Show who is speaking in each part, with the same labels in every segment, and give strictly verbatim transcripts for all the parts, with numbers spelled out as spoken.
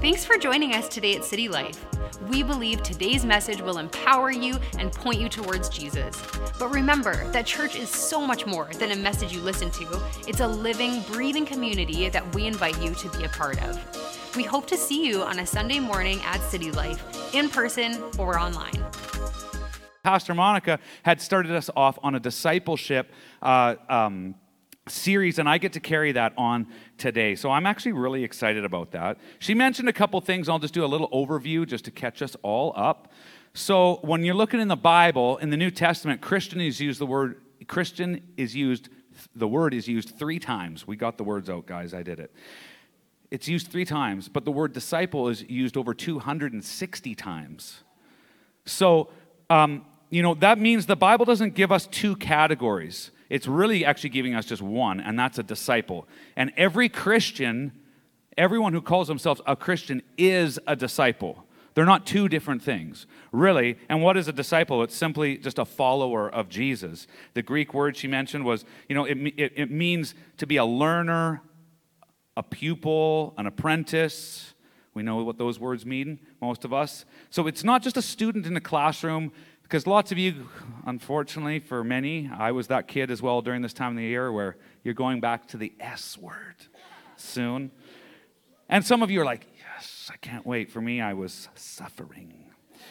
Speaker 1: Thanks for joining us today at City Life. We believe today's message will empower you and point you towards Jesus. But remember that church is so much more than a message you listen to. It's a living, breathing community that we invite you to be a part of. We hope to see you on a Sunday morning at City Life, in person or online.
Speaker 2: Pastor Monica had started us off on a discipleship uh, um, series, and I get to carry that on today. So I'm actually really excited about that. She mentioned a couple things. I'll just do a little overview just to catch us all up. So when you're looking in the Bible, in the New Testament, Christian is used the word, Christian is used, the word is used three times. We got the words out, guys. I did it. It's used three times, but the word disciple is used over two hundred sixty times. So, um, you know, that means the Bible doesn't give us two categories. It's really actually giving us just one, and that's a disciple. And every Christian, everyone who calls themselves a Christian is a disciple. They're not two different things, really. And what is a disciple? It's simply just a follower of Jesus. The Greek word she mentioned was, you know, it, it, it means to be a learner, a pupil, an apprentice. We know what those words mean, most of us. So it's not just a student in a classroom, because lots of you, unfortunately for many, I was that kid as well during this time of the year where you're going back to the S word soon. And some of you are like, yes, I can't wait. For me, I was suffering.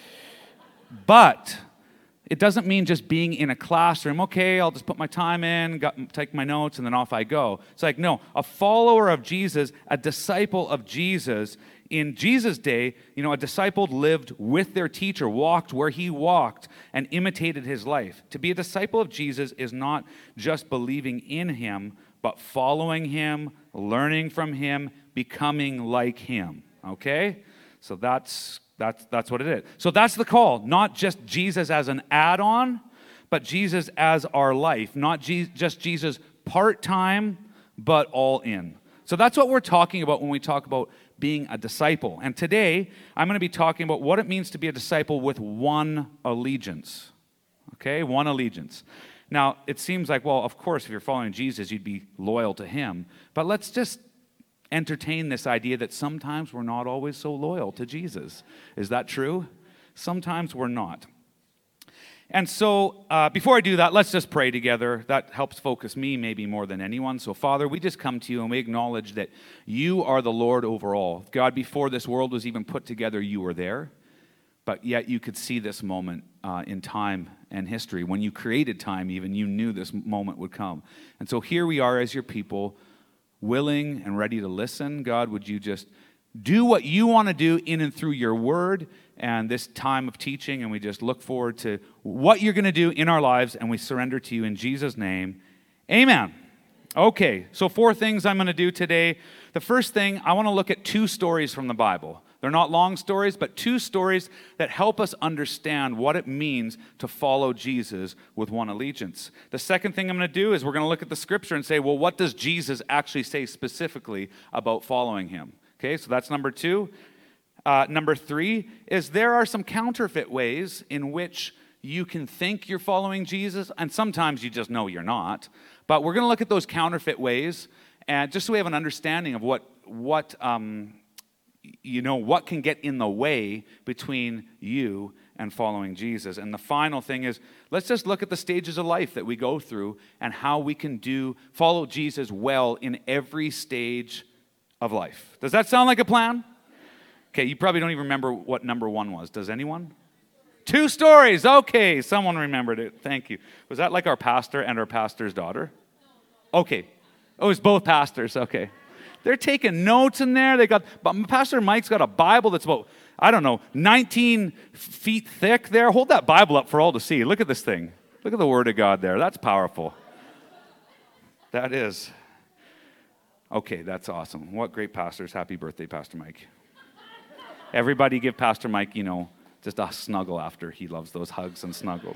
Speaker 2: But it doesn't mean just being in a classroom. Okay, I'll just put my time in, got, take my notes, and then off I go. It's like, no, a follower of Jesus, a disciple of Jesus. In Jesus' day, you know, a disciple lived with their teacher, walked where he walked, and imitated his life. To be a disciple of Jesus is not just believing in him, but following him, learning from him, becoming like him. Okay? So that's that's that's what it is. So that's the call. Not just Jesus as an add-on, but Jesus as our life. Not Je- just Jesus part-time, but all in. So that's what we're talking about when we talk about being a disciple. And today, I'm going to be talking about what it means to be a disciple with one allegiance. Okay, one allegiance. Now, it seems like, well, of course, if you're following Jesus, you'd be loyal to him. But let's just entertain this idea that sometimes we're not always so loyal to Jesus. Is that true? Sometimes we're not. And so, uh, before I do that, let's just pray together. That helps focus me maybe more than anyone. So, Father, we just come to you and we acknowledge that you are the Lord over all. God, before this world was even put together, you were there. But yet you could see this moment uh, in time and history. When you created time even, you knew this moment would come. And so here we are as your people, willing and ready to listen. God, would you just do what you want to do in and through your word and this time of teaching, and we just look forward to what you're going to do in our lives, and we surrender to you in Jesus' name. Amen. Okay, so four things I'm going to do today. The first thing, I want to look at two stories from the Bible. They're not long stories, but two stories that help us understand what it means to follow Jesus with one allegiance. The second thing I'm going to do is we're going to look at the scripture and say, well, what does Jesus actually say specifically about following him? Okay, so that's number two. Uh, number three is there are some counterfeit ways in which you can think you're following Jesus, and sometimes you just know you're not. But we're going to look at those counterfeit ways, and just so we have an understanding of what what um, you know what can get in the way between you and following Jesus. And the final thing is, let's just look at the stages of life that we go through and how we can do follow Jesus well in every stage of life. Does that sound like a plan? Okay, you probably don't even remember what number one was. Does anyone? Two stories. Okay, someone remembered it. Thank you. Was that like our pastor and our pastor's daughter? Okay. Oh, it's both pastors. Okay. They're taking notes in there. They got, but Pastor Mike's got a Bible that's about, I don't know, nineteen feet thick there. Hold that Bible up for all to see. Look at this thing. Look at the Word of God there. That's powerful. That is. Okay, that's awesome. What great pastors. Happy birthday, Pastor Mike. Everybody give Pastor Mike, you know, just a snuggle after. He loves those hugs and snuggles.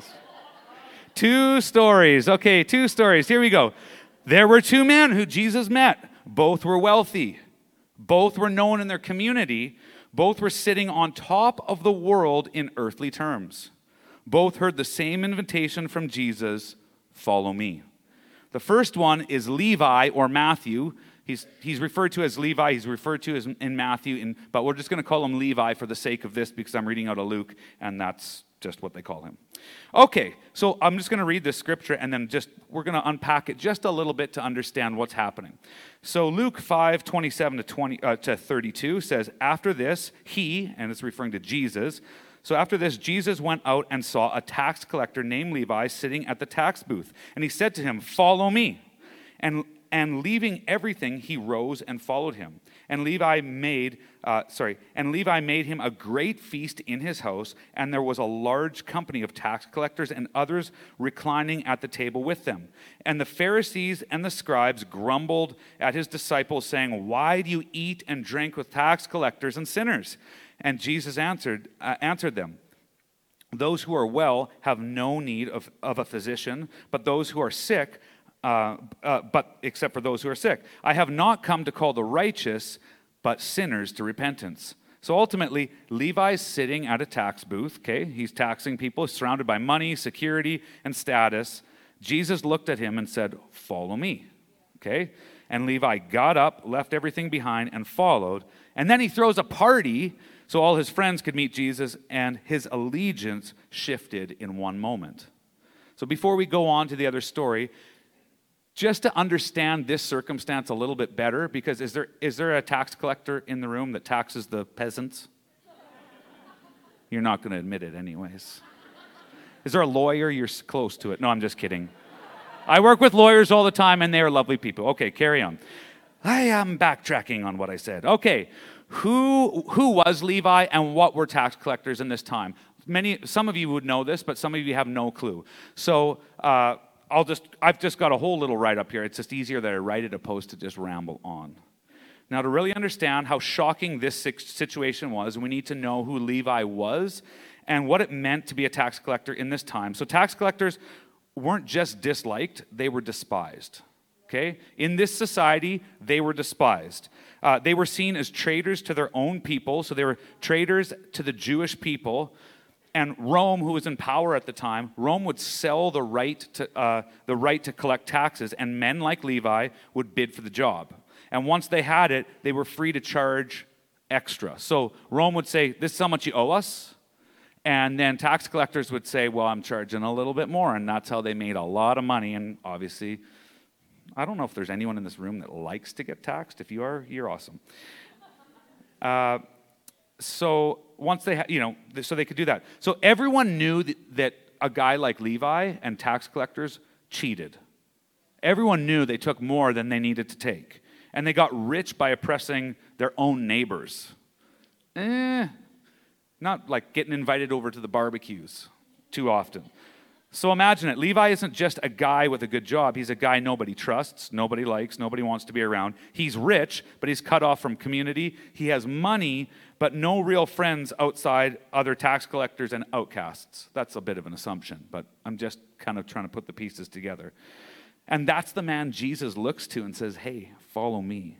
Speaker 2: Two stories. Okay, two stories. Here we go. There were two men who Jesus met. Both were wealthy. Both were known in their community. Both were sitting on top of the world in earthly terms. Both heard the same invitation from Jesus, follow me. The first one is Levi or Matthew. He's, he's referred to as Levi. He's referred to as in Matthew, in, but we're just going to call him Levi for the sake of this because I'm reading out of Luke, and that's just what they call him. Okay, so I'm just going to read this scripture, and then just we're going to unpack it just a little bit to understand what's happening. So Luke five, twenty-seven to, twenty, uh, to thirty-two says, after this, he, and it's referring to Jesus, so after this, Jesus went out and saw a tax collector named Levi sitting at the tax booth, and he said to him, follow me. And And leaving everything, he rose and followed him. And Levi made, uh, sorry, and Levi made him a great feast in his house, and there was a large company of tax collectors and others reclining at the table with them. And the Pharisees and the scribes grumbled at his disciples, saying, why do you eat and drink with tax collectors and sinners? And Jesus answered, uh, answered them, those who are well have no need of, of a physician, but those who are sick, Uh, uh, but except for those who are sick. I have not come to call the righteous, but sinners to repentance. So ultimately, Levi's sitting at a tax booth, okay? He's taxing people, surrounded by money, security, and status. Jesus looked at him and said, follow me, okay? And Levi got up, left everything behind, and followed. And then he throws a party so all his friends could meet Jesus, and his allegiance shifted in one moment. So before we go on to the other story, just to understand this circumstance a little bit better, because is there is there a tax collector in the room that taxes the peasants? You're not going to admit it anyways. Is there a lawyer? You're close to it. No, I'm just kidding. I work with lawyers all the time, and they are lovely people. Okay, carry on. I am backtracking on what I said. Okay, who who was Levi and what were tax collectors in this time? Many, some of you would know this, but some of you have no clue. So, uh, I'll just, I've just got a whole little write-up here. It's just easier that I write it opposed to just ramble on. Now, to really understand how shocking this situation was, we need to know who Levi was and what it meant to be a tax collector in this time. So tax collectors weren't just disliked, they were despised. Okay? In this society, they were despised. Uh, they were seen as traitors to their own people, so they were traitors to the Jewish people. And Rome, who was in power at the time, Rome would sell the right to uh, the right to collect taxes, and men like Levi would bid for the job. And once they had it, they were free to charge extra. So Rome would say, "This is how much you owe us," and then tax collectors would say, "Well, I'm charging a little bit more," and that's how they made a lot of money. And obviously, I don't know if there's anyone in this room that likes to get taxed. If you are, you're awesome. Uh, so. Once they, ha- you know, so they could do that. So everyone knew that, that a guy like Levi and tax collectors cheated. Everyone knew they took more than they needed to take. And they got rich by oppressing their own neighbors. Eh, not like getting invited over to the barbecues too often. So imagine it. Levi isn't just a guy with a good job. He's a guy nobody trusts, nobody likes, nobody wants to be around. He's rich, but he's cut off from community. He has money, but no real friends outside other tax collectors and outcasts. That's a bit of an assumption, but I'm just kind of trying to put the pieces together. And that's the man Jesus looks to and says, "Hey, follow me."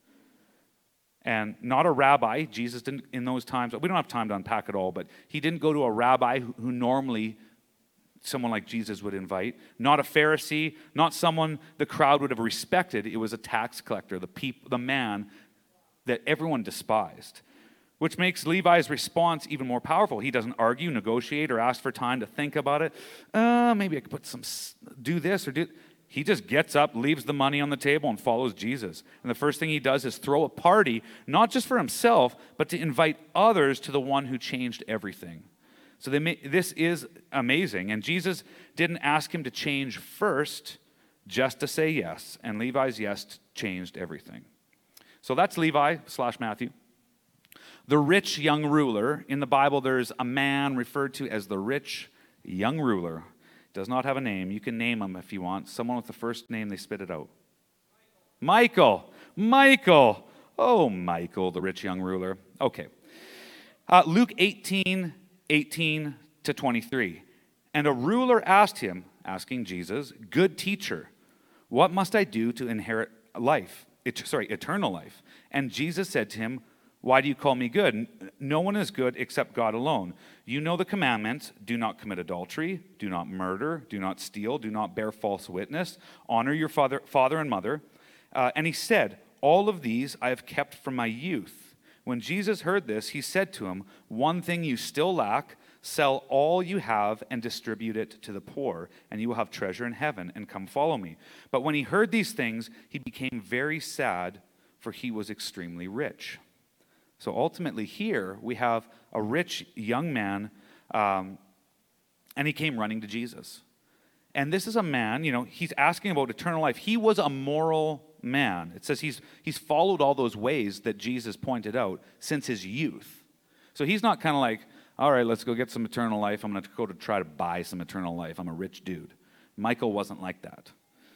Speaker 2: And not a rabbi. Jesus didn't, in those times, we don't have time to unpack it all, but he didn't go to a rabbi who, who normally someone like Jesus would invite. Not a Pharisee, not someone the crowd would have respected. It was a tax collector, the peop, the man that everyone despised. Which makes Levi's response even more powerful. He doesn't argue, negotiate, or ask for time to think about it. Uh, maybe I could put some, do this or do. He just gets up, leaves the money on the table, and follows Jesus. And the first thing he does is throw a party, not just for himself, but to invite others to the one who changed everything. So they may, this is amazing. And Jesus didn't ask him to change first, just to say yes. And Levi's yes changed everything. So that's Levi slash Matthew. The rich young ruler. In the Bible, there's a man referred to as the rich young ruler. Does not have a name. You can name him if you want. Someone with the first name, they spit it out. Michael. Michael. Oh, Michael, the rich young ruler. Okay. Uh, Luke eighteen, eighteen to twenty-three. And a ruler asked him, asking Jesus, "Good teacher, what must I do to inherit life? It, sorry, eternal life?" And Jesus said to him, "Why do you call me good? No one is good except God alone. You know the commandments: do not commit adultery, do not murder, do not steal, do not bear false witness, honor your father, father and mother." Uh, and he said, All of these I have kept from my youth." When Jesus heard this, he said to him, "One thing you still lack. Sell all you have and distribute it to the poor, and you will have treasure in heaven, and come follow me." But when he heard these things, he became very sad, for he was extremely rich. So ultimately here we have a rich young man, um, and he came running to Jesus. And this is a man, you know, he's asking about eternal life. He was a moral man. It says he's he's followed all those ways that Jesus pointed out since his youth. So he's not kind of like, all right, let's go get some eternal life. I'm going to go to try to buy some eternal life. I'm a rich dude. Michael wasn't like that.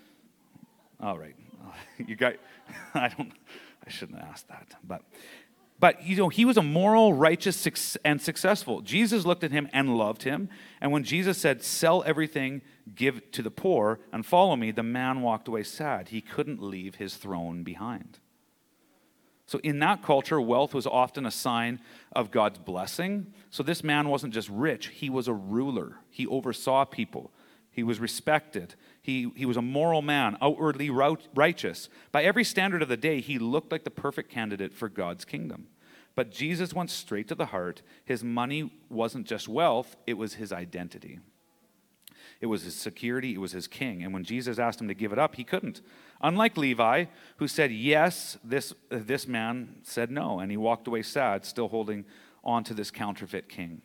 Speaker 2: All right. You got, I don't, I shouldn't have asked that. But, but you know, he was a moral, righteous, and successful. Jesus looked at him and loved him. And when Jesus said, "Sell everything, give to the poor, and follow me," the man walked away sad. He couldn't leave his throne behind. So in that culture, wealth was often a sign of God's blessing. So this man wasn't just rich, he was a ruler. He oversaw people. He was respected. He, he was a moral man, outwardly righteous. By every standard of the day, he looked like the perfect candidate for God's kingdom. But Jesus went straight to the heart. His money wasn't just wealth, it was his identity. It was his security, it was his king. And when Jesus asked him to give it up, he couldn't. Unlike Levi, who said yes, this, this man said no, and he walked away sad, still holding on to this counterfeit king.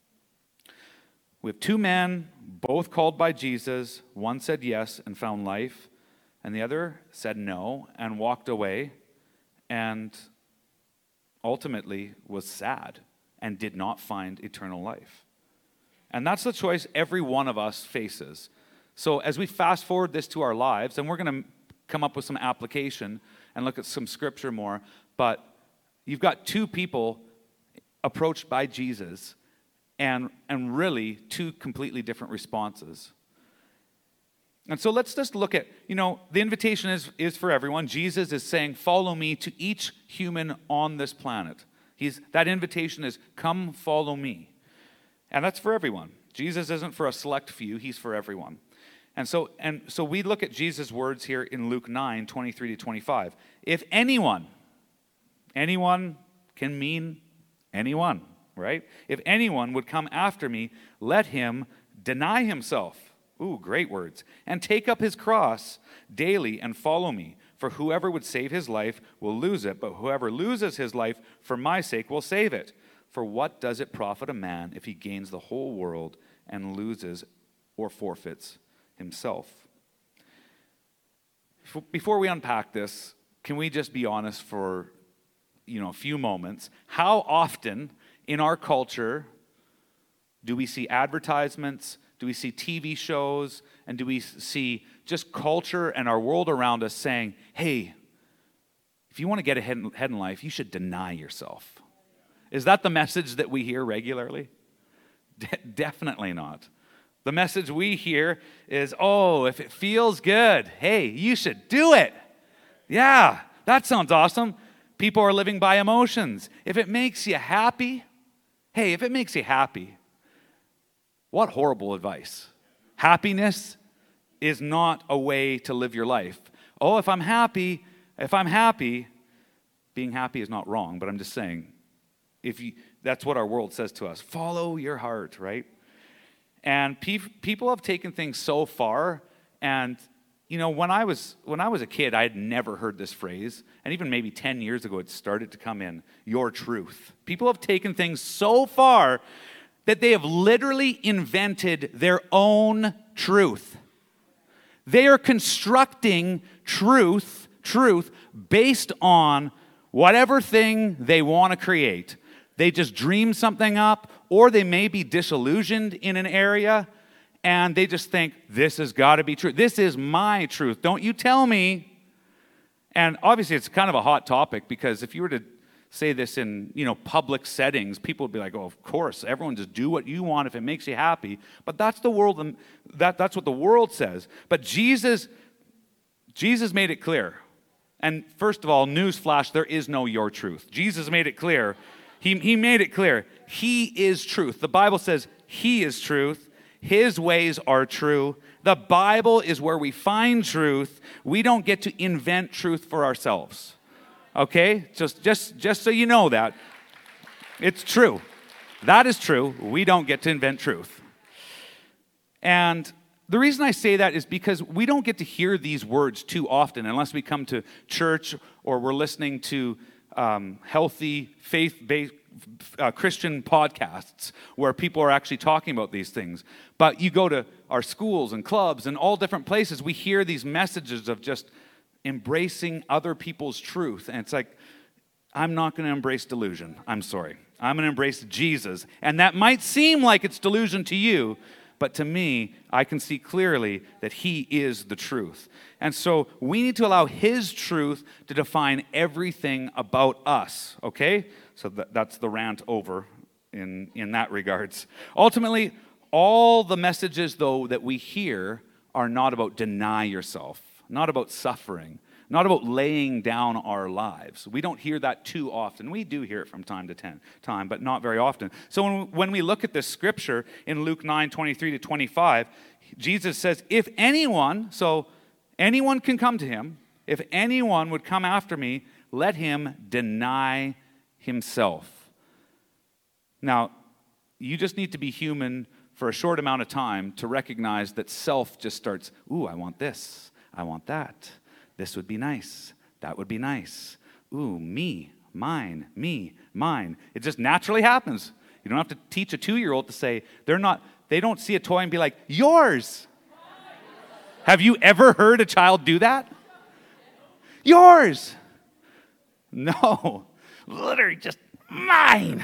Speaker 2: We have two men, both called by Jesus. One said yes and found life, and the other said no and walked away and ultimately was sad and did not find eternal life. And that's the choice every one of us faces. So as we fast forward this to our lives, and we're going to come up with some application and look at some scripture more, but you've got two people approached by Jesus and, and really two completely different responses. And so let's just look at, you know, the invitation is, is for everyone. Jesus is saying, "Follow me," to each human on this planet. He's, that invitation is, "Come follow me." And that's for everyone. Jesus isn't for a select few, he's for everyone. And so and so we look at Jesus' words here in Luke nine, twenty-three to twenty-five. If anyone, anyone can mean anyone, right? If anyone would come after me, let him deny himself. Ooh, great words. And take up his cross daily and follow me. For whoever would save his life will lose it, but whoever loses his life for my sake will save it. For what does it profit a man if he gains the whole world and loses or forfeits himself? Before we unpack this, can we just be honest for, you know, a few moments? How often in our culture do we see advertisements, do we see T V shows, and do we see just culture and our world around us saying, hey, if you want to get ahead in life, you should deny yourself? Is that the message that we hear regularly? De- definitely not. The message we hear is, oh, if it feels good, hey, you should do it. Yeah, that sounds awesome. People are living by emotions. If it makes you happy, hey, if it makes you happy, what horrible advice. Happiness is not a way to live your life. Oh, if I'm happy, if I'm happy, being happy is not wrong, but I'm just saying, if you, that's what our world says to us. Follow your heart, right? And pe- people have taken things so far, and you know, when I was when I was a kid, I had never heard this phrase, and even maybe ten years ago, it started to come in. Your truth. People have taken things so far that they have literally invented their own truth. They are constructing truth, truth based on whatever thing they want to create. They just dream something up, or they may be disillusioned in an area, and they just think, this has got to be true. This is my truth. Don't you tell me. And obviously, it's kind of a hot topic, because if you were to say this in, you know, public settings, people would be like, oh, of course, everyone just do what you want if it makes you happy. But that's the world, that, that's what the world says. But Jesus, Jesus made it clear. And first of all, newsflash, there is no your truth. Jesus made it clear. He, he made it clear. He is truth. The Bible says he is truth. His ways are true. The Bible is where we find truth. We don't get to invent truth for ourselves. Okay? Just, just, just so you know that. It's true. That is true. We don't get to invent truth. And the reason I say that is because we don't get to hear these words too often unless we come to church or we're listening to um, healthy, faith-based uh, Christian podcasts where people are actually talking about these things. But you go to our schools and clubs and all different places, we hear these messages of just embracing other people's truth. And it's like, I'm not going to embrace delusion. I'm sorry. I'm going to embrace Jesus. And that might seem like it's delusion to you, but to me, I can see clearly that he is the truth. And so we need to allow his truth to define everything about us, okay? So that, that's the rant over in, in that regards. Ultimately, all the messages, though, that we hear are not about deny yourself, not about suffering, not about laying down our lives. We don't hear that too often. We do hear it from time to time, but not very often. So when, when we look at this scripture in Luke nine, twenty-three to twenty-five, Jesus says, if anyone, so anyone can come to him, if anyone would come after me, let him deny himself. Now, you just need to be human for a short amount of time to recognize that self just starts, ooh, I want this, I want that. This would be nice. That would be nice. Ooh, me, mine, me, mine. It just naturally happens. You don't have to teach a two-year-old to say, they're not, they don't see a toy and be like, yours. Have you ever heard a child do that? Yours. No. Literally just mine.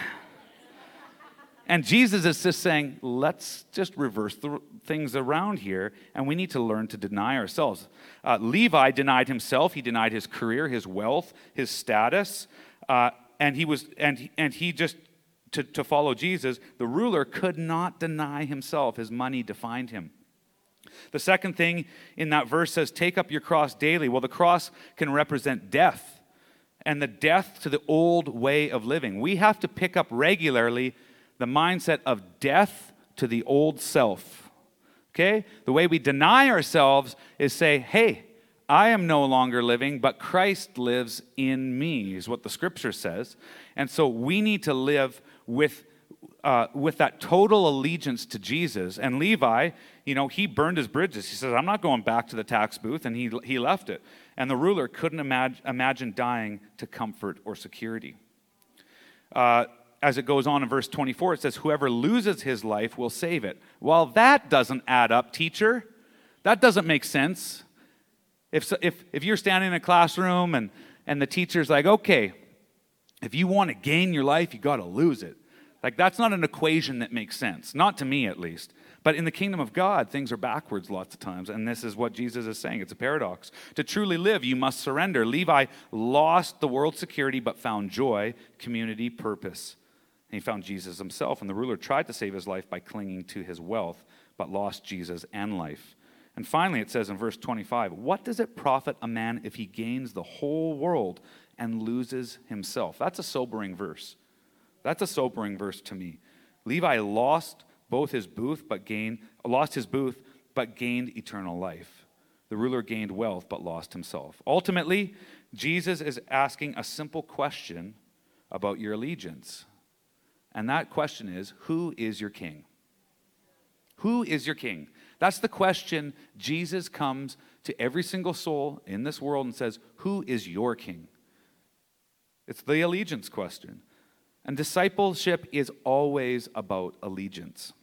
Speaker 2: And Jesus is just saying, let's just reverse the things around here, and we need to learn to deny ourselves. Uh, Levi denied himself. He denied his career, his wealth, his status, uh, and he was, and he, and he just to, to follow Jesus. The ruler could not deny himself. His money defined him. The second thing in that verse says, "Take up your cross daily." Well, the cross can represent death, and the death to the old way of living. We have to pick up regularly the mindset of death to the old self. Okay? The way we deny ourselves is say, hey, I am no longer living, but Christ lives in me, is what the scripture says. And so we need to live with uh, with that total allegiance to Jesus. And Levi, you know, he burned his bridges. He says, I'm not going back to the tax booth, and he, he left it. And the ruler couldn't imag- imagine dying to comfort or security. Uh, As it goes on in verse twenty-four, it says, whoever loses his life will save it. Well, that doesn't add up, teacher. That doesn't make sense. If if if you're standing in a classroom and, and the teacher's like, okay, if you want to gain your life, you got to lose it. Like, that's not an equation that makes sense. Not to me, at least. But in the kingdom of God, things are backwards lots of times. And this is what Jesus is saying. It's a paradox. To truly live, you must surrender. Levi lost the world's security, but found joy, community, purpose. And he found Jesus himself, and the ruler tried to save his life by clinging to his wealth, but lost Jesus and life. And finally, it says in verse twenty-five, what does it profit a man if he gains the whole world and loses himself? That's a sobering verse. That's a sobering verse to me. Levi lost both his booth, but gained, lost his booth, but gained eternal life. The ruler gained wealth, but lost himself. Ultimately, Jesus is asking a simple question about your allegiance. And that question is, who is your king? Who is your king? That's the question. Jesus comes to every single soul in this world and says, who is your king? It's the allegiance question. And discipleship is always about allegiance.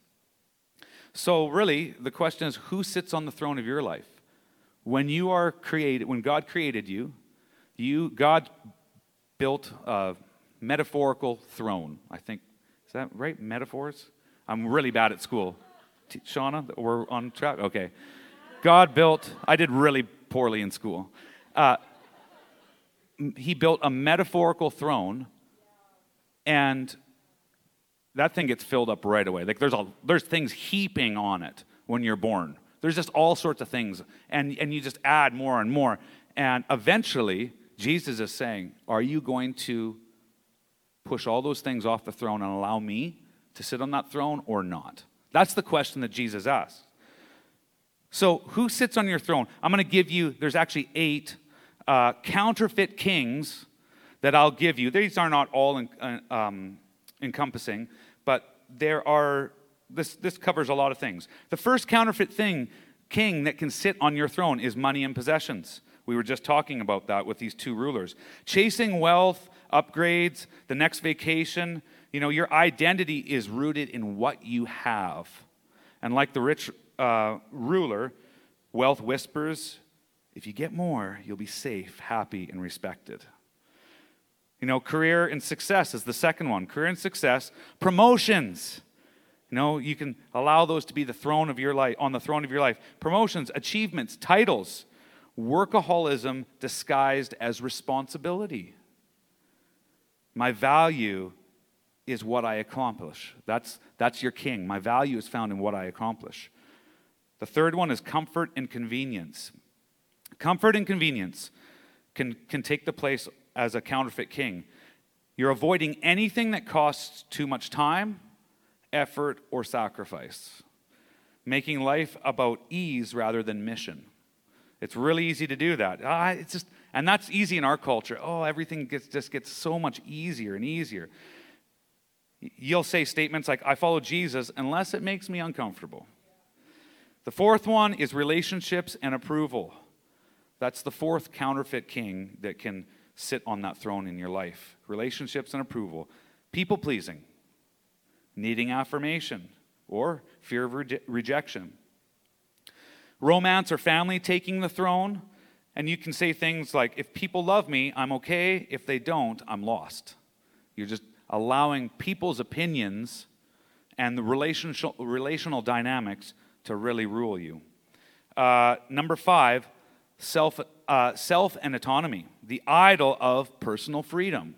Speaker 2: So really, the question is, who sits on the throne of your life? When you are created, when God created you, you God built a metaphorical throne, I think. Is that right? Metaphors? I'm really bad at school. T- Shauna, we're on track? Okay. God built, I did really poorly in school. Uh, he built a metaphorical throne, and that thing gets filled up right away. Like there's a, there's things heaping on it when you're born. There's just all sorts of things, and, and you just add more and more. And eventually, Jesus is saying, are you going to push all those things off the throne and allow me to sit on that throne or not? That's the question that Jesus asks. So who sits on your throne? I'm going to give you, there's actually eight uh, counterfeit kings that I'll give you. These are not all in, uh, um, encompassing, but there are, this, this covers a lot of things. The first counterfeit thing, king that can sit on your throne is money and possessions. We were just talking about that with these two rulers. Chasing wealth, upgrades, the next vacation. You know, your identity is rooted in what you have. And like the rich uh, ruler, wealth whispers, if you get more, you'll be safe, happy, and respected. You know, career and success is the second one. Career and success, promotions. You know, you can allow those to be the throne of your life, on the throne of your life. Promotions, achievements, titles, workaholism disguised as responsibility. My value is what I accomplish. That's, that's your king. My value is found in what I accomplish. The third one is comfort and convenience. Comfort and convenience can, can take the place as a counterfeit king. You're avoiding anything that costs too much time, effort, or sacrifice. Making life about ease rather than mission. It's really easy to do that. Ah, it's just, and that's easy in our culture. Oh, everything gets, just gets so much easier and easier. You'll say statements like, I follow Jesus unless it makes me uncomfortable. The fourth one is relationships and approval. That's the fourth counterfeit king that can sit on that throne in your life. Relationships and approval. People-pleasing. Needing affirmation or fear of reje- rejection. Romance or family taking the throne. And you can say things like, if people love me, I'm okay. If they don't, I'm lost. You're just allowing people's opinions and the relational, relational dynamics to really rule you. Uh, number five, self, uh, self and autonomy, the idol of personal freedom.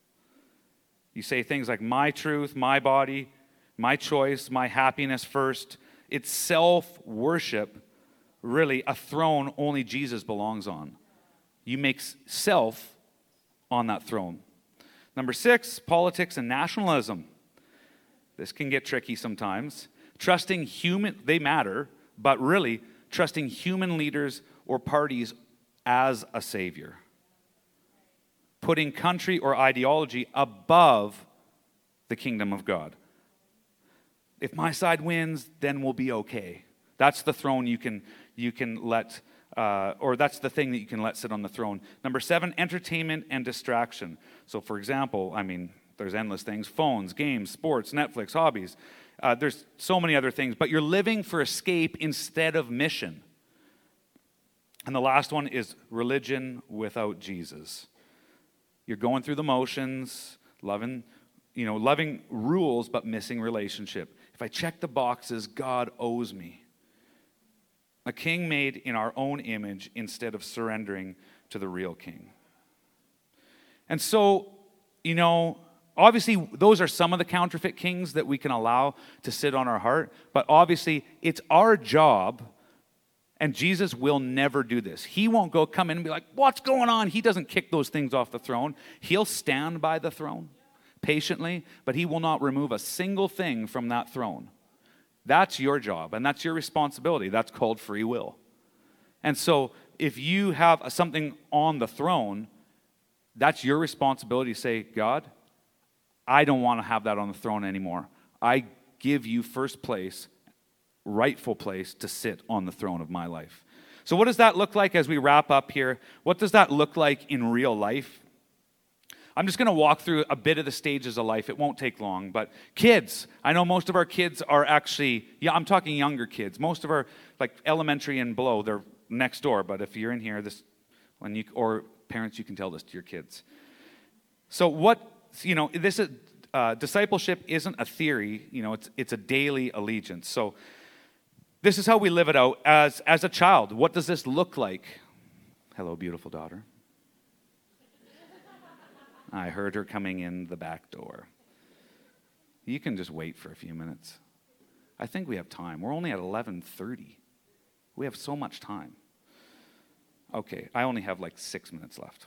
Speaker 2: You say things like, my truth, my body, my choice, my happiness first. It's self-worship, really a throne only Jesus belongs on. You make self on that throne. Number six, politics and nationalism. This can get tricky sometimes. Trusting human, they matter, but really trusting human leaders or parties as a savior. Putting country or ideology above the kingdom of God. If my side wins, then we'll be okay. That's the throne you can you can let, uh, or that's the thing that you can let sit on the throne. Number seven, entertainment and distraction. So for example, I mean, there's endless things. Phones, games, sports, Netflix, hobbies. Uh, there's so many other things. But you're living for escape instead of mission. And the last one is religion without Jesus. You're going through the motions, loving, you know, loving rules, but missing relationship. If I check the boxes, God owes me. A king made in our own image instead of surrendering to the real king. And so, you know, obviously those are some of the counterfeit kings that we can allow to sit on our heart. But obviously it's our job, and Jesus will never do this. He won't go come in and be like, what's going on? He doesn't kick those things off the throne. He'll stand by the throne patiently, but he will not remove a single thing from that throne. That's your job, and that's your responsibility. That's called free will. And so if you have something on the throne, that's your responsibility to say, God, I don't want to have that on the throne anymore. I give you first place, rightful place to sit on the throne of my life. So what does that look like as we wrap up here? What does that look like in real life? I'm just going to walk through a bit of the stages of life. It won't take long, but kids, I know most of our kids are actually, yeah, I'm talking younger kids. Most of our, like elementary and below, they're next door, but if you're in here, this, when you, or parents, you can tell this to your kids. So what, you know, this is, uh, discipleship isn't a theory, you know, it's it's a daily allegiance. So this is how we live it out as, as a child. What does this look like? Hello, beautiful daughter. I heard her coming in the back door. You can just wait for a few minutes. I think we have time. We're only at eleven thirty. We have so much time. Okay, I only have like six minutes left.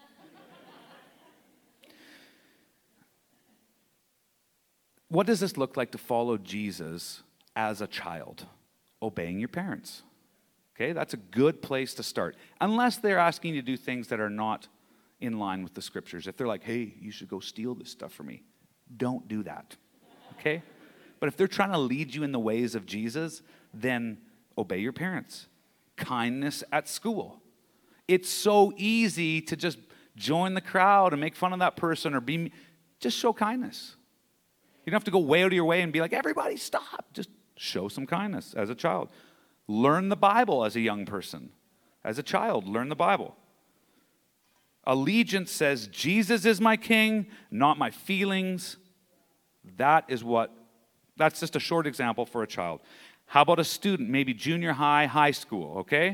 Speaker 2: What does this look like to follow Jesus as a child? Obeying your parents. Okay, that's a good place to start. Unless they're asking you to do things that are not in line with the scriptures. If they're like, hey, you should go steal this stuff for me, don't do that, okay? But if they're trying to lead you in the ways of Jesus, then obey your parents. Kindness at school. It's so easy to just join the crowd and make fun of that person or be, just show kindness. You don't have to go way out of your way and be like, everybody stop. Just show some kindness as a child. Learn the Bible as a young person. As a child, learn the Bible. Allegiance says, Jesus is my king, not my feelings. That is what, that's just a short example for a child. How about a student, maybe junior high, high school, okay?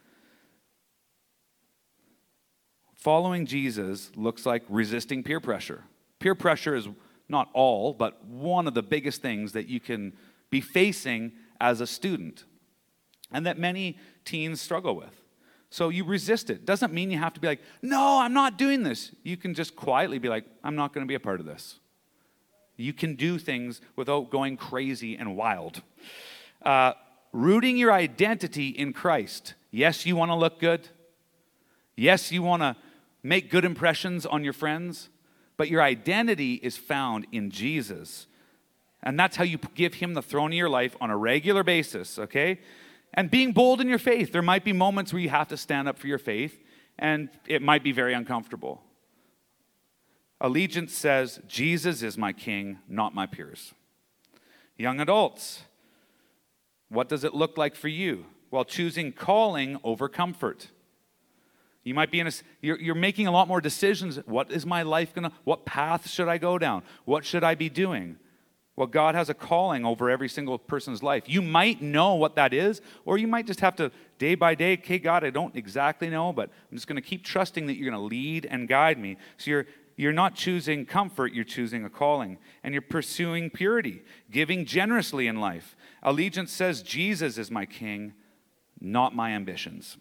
Speaker 2: Following Jesus looks like resisting peer pressure. Peer pressure is not all, but one of the biggest things that you can be facing as a student and that many teens struggle with. So you resist it. Doesn't mean you have to be like, no, I'm not doing this. You can just quietly be like, I'm not going to be a part of this. You can do things without going crazy and wild. Uh, rooting your identity in Christ. Yes, you want to look good. Yes, you want to make good impressions on your friends. But your identity is found in Jesus. And that's how you give him the throne of your life on a regular basis, okay? And being bold in your faith. There might be moments where you have to stand up for your faith, and it might be very uncomfortable. Allegiance says, Jesus is my king, not my peers. Young adults, what does it look like for you? Well, choosing calling over comfort. You might be in a, you're, you're making a lot more decisions. What is my life gonna, what path should I go down? What should I be doing? Well, God has a calling over every single person's life. You might know what that is, or you might just have to, day by day, okay, God, I don't exactly know, but I'm just going to keep trusting that you're going to lead and guide me. So you're you're not choosing comfort, you're choosing a calling. And you're pursuing purity, giving generously in life. Allegiance says, Jesus is my king, not my ambitions.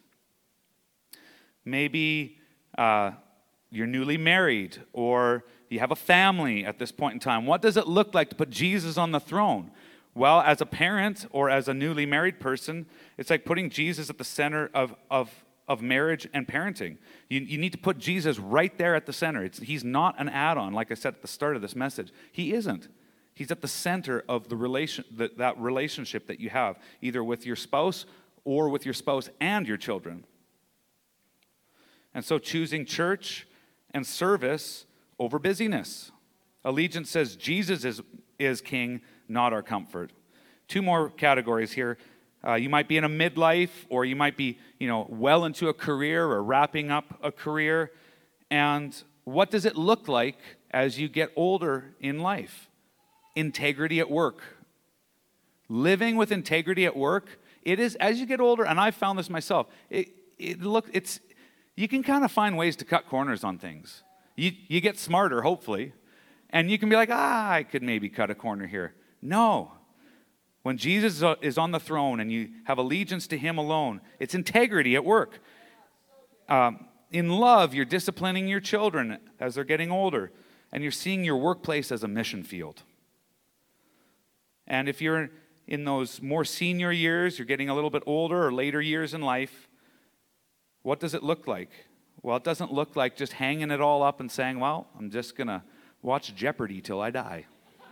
Speaker 2: Maybe uh, you're newly married, or you have a family at this point in time. What does it look like to put Jesus on the throne? Well, as a parent or as a newly married person, it's like putting Jesus at the center of, of, of marriage and parenting. You, you need to put Jesus right there at the center. It's, he's not an add-on, like I said at the start of this message. He isn't. He's at the center of the relation, that, that relationship that you have, either with your spouse or with your spouse and your children. And so choosing church and service over busyness. Allegiance says Jesus is, is king, not our comfort. Two more categories here. Uh, you might be in a midlife, or you might be, you know, well into a career or wrapping up a career. And what does it look like as you get older in life? Integrity at work. Living with integrity at work. It is, as you get older, and I've found this myself, it, it look, it's, you can kind of find ways to cut corners on things. You, you get smarter, hopefully, and you can be like, ah, I could maybe cut a corner here. No. When Jesus is on the throne and you have allegiance to him alone, it's integrity at work. Um, in love, you're disciplining your children as they're getting older, and you're seeing your workplace as a mission field. And if you're in those more senior years, you're getting a little bit older or later years in life, what does it look like? Well, it doesn't look like just hanging it all up and saying, well, I'm just going to watch Jeopardy till I die.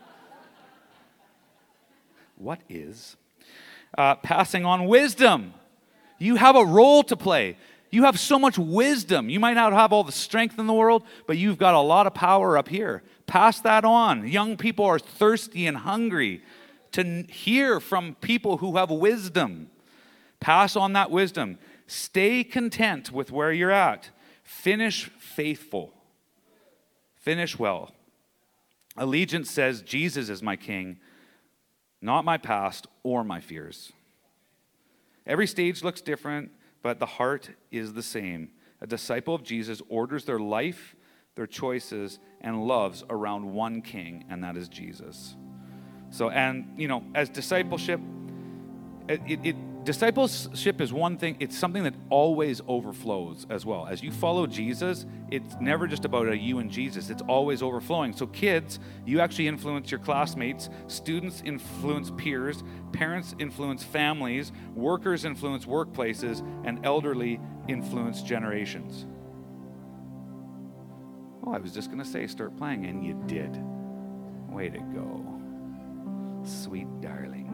Speaker 2: What is? Uh, passing on wisdom. You have a role to play. You have so much wisdom. You might not have all the strength in the world, but you've got a lot of power up here. Pass that on. Young people are thirsty and hungry to hear from people who have wisdom. Pass on that wisdom. Stay content with where you're at. Finish faithful. Finish well. Allegiance says, Jesus is my king, not my past or my fears. Every stage looks different, but the heart is the same. A disciple of Jesus orders their life, their choices, and loves around one king, and that is Jesus. So, and, you know, as discipleship, it, it, it discipleship is one thing, it's something that always overflows as well. As you follow Jesus, it's never just about a you and Jesus, it's always overflowing. So kids, you actually influence your classmates, students influence peers, parents influence families, workers influence workplaces, and elderly influence generations. Oh, I was just going to say start playing, and you did. Way to go. Sweet darling.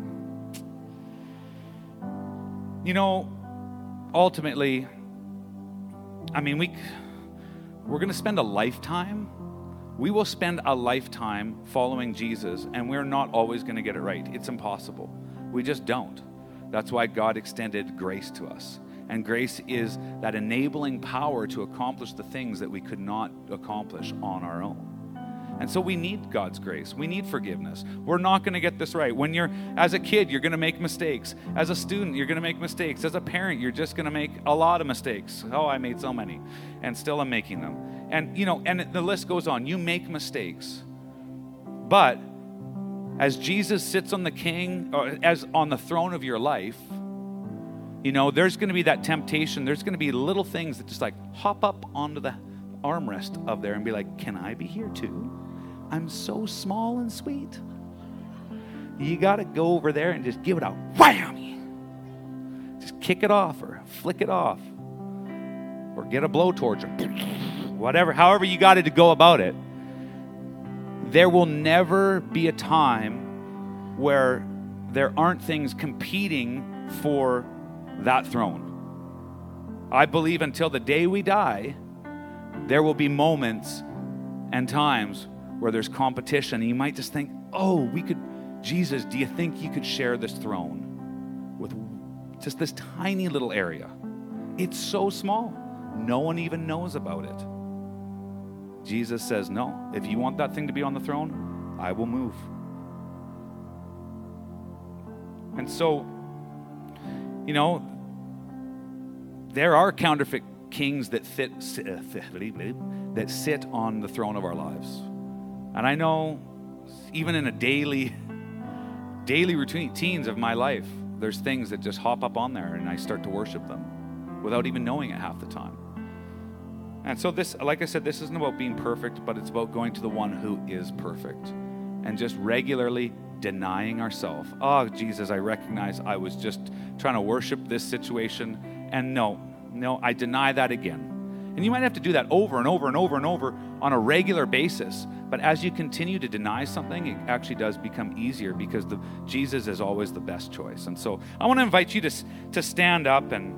Speaker 2: You know, ultimately, I mean, we, we're going to spend a lifetime. We will spend a lifetime following Jesus, and we're not always going to get it right. It's impossible. We just don't. That's why God extended grace to us. And grace is that enabling power to accomplish the things that we could not accomplish on our own. And so we need God's grace. We need forgiveness. We're not going to get this right. When you're, as a kid, you're going to make mistakes. As a student, you're going to make mistakes. As a parent, you're just going to make a lot of mistakes. Oh, I made so many. And still I'm making them. And, you know, and the list goes on. You make mistakes. But as Jesus sits on the king, or as on the throne of your life, you know, there's going to be that temptation. There's going to be little things that just like hop up onto the armrest of there and be like, can I be here too? I'm so small and sweet. You got to go over there and just give it a wham. Just kick it off or flick it off or get a blowtorch or whatever, however you got it to go about it. There will never be a time where there aren't things competing for that throne. I believe until the day we die, there will be moments and times where there's competition. And you might just think, oh, we could, Jesus, do you think you could share this throne with just this tiny little area? It's so small. No one even knows about it. Jesus says, no, if you want that thing to be on the throne, I will move. And so, you know, there are counterfeit kings that fit, that sit on the throne of our lives. And I know even in a daily, daily routines of my life, there's things that just hop up on there and I start to worship them without even knowing it half the time. And so this, like I said, this isn't about being perfect, but it's about going to the one who is perfect and just regularly denying ourselves. Oh, Jesus, I recognize I was just trying to worship this situation. And no, no, I deny that again. And you might have to do that over and over and over and over on a regular basis. But as you continue to deny something, it actually does become easier because the, Jesus is always the best choice. And so I want to invite you to, to stand up. And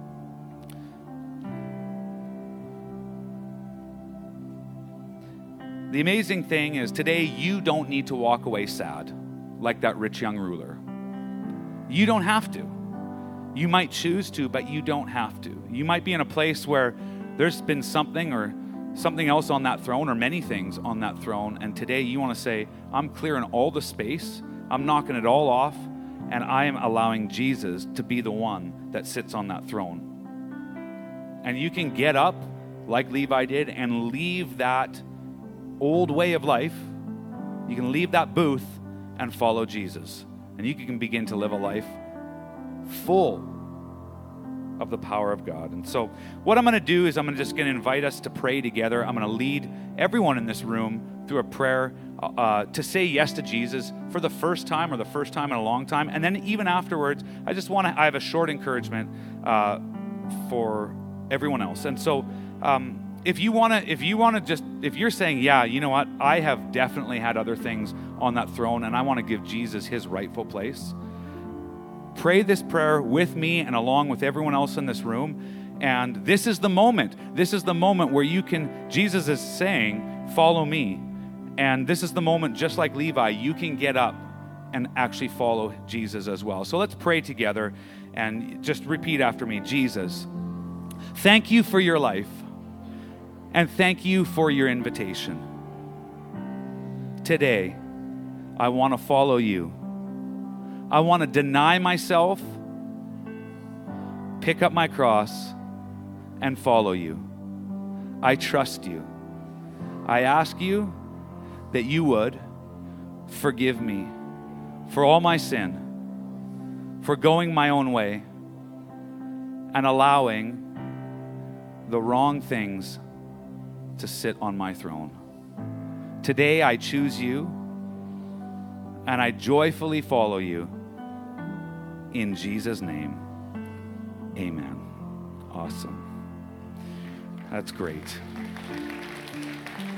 Speaker 2: the amazing thing is today you don't need to walk away sad like that rich young ruler. You don't have to. You might choose to, but you don't have to. You might be in a place where there's been something or something else on that throne or many things on that throne, and today you want to say, I'm clearing all the space, I'm knocking it all off, and I am allowing Jesus to be the one that sits on that throne. And you can get up like Levi did and leave that old way of life. You can leave that booth and follow Jesus. And you can begin to live a life full of the power of God. And so what I'm going to do is I'm just going to invite us to pray together. I'm going to lead everyone in this room through a prayer uh, to say yes to Jesus for the first time or the first time in a long time. And then even afterwards, I just want to, I have a short encouragement uh, for everyone else. And so um, if you want to, if you want to just, if you're saying, yeah, you know what, I have definitely had other things on that throne and I want to give Jesus his rightful place, pray this prayer with me and along with everyone else in this room. And this is the moment. This is the moment where you can, Jesus is saying, follow me. And this is the moment, just like Levi, you can get up and actually follow Jesus as well. So let's pray together and just repeat after me. Jesus, thank you for your life. And thank you for your invitation. Today, I want to follow you. I want to deny myself, pick up my cross, and follow you. I trust you. I ask you that you would forgive me for all my sin, for going my own way, and allowing the wrong things to sit on my throne. Today I choose you, and I joyfully follow you. In Jesus' name, amen. Awesome. That's great.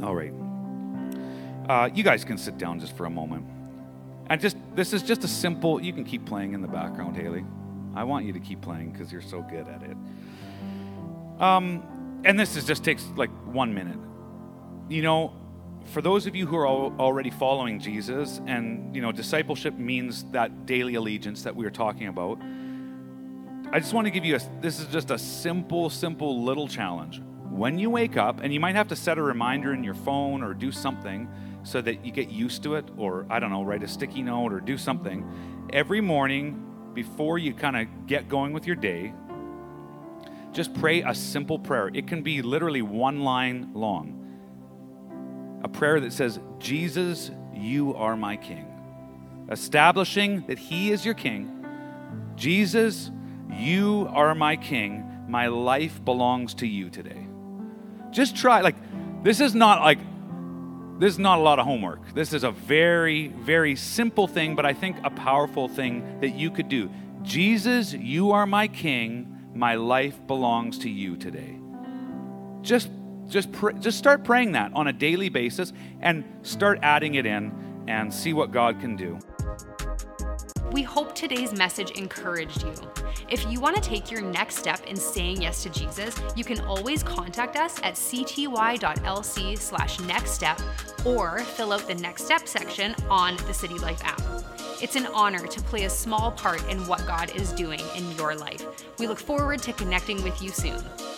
Speaker 2: All right. Uh, you guys can sit down just for a moment. And just this is just a simple, you can keep playing in the background, Haley. I want you to keep playing because you're so good at it. Um, and this is just takes like one minute. You know, for those of you who are al- already following Jesus, and, you know, discipleship means that daily allegiance that we were talking about, I just want to give you a, this is just a simple, simple little challenge. When you wake up, and you might have to set a reminder in your phone or do something so that you get used to it, or I don't know, write a sticky note or do something. Every morning before you kind of get going with your day, just pray a simple prayer. It can be literally one line long. A prayer that says, Jesus, you are my King. Establishing that he is your King. Jesus, you are my King. My life belongs to you today. Just try, like, this is not like, this is not a lot of homework. This is a very, very simple thing, but I think a powerful thing that you could do. Jesus, you are my King. My life belongs to you today. Just, just, pr- just start praying that on a daily basis and start adding it in and see what God can do.
Speaker 1: We hope today's message encouraged you. If you want to take your next step in saying yes to Jesus, you can always contact us at cty.lc slash next step or fill out the next step section on the City Life app. It's an honor to play a small part in what God is doing in your life. We look forward to connecting with you soon.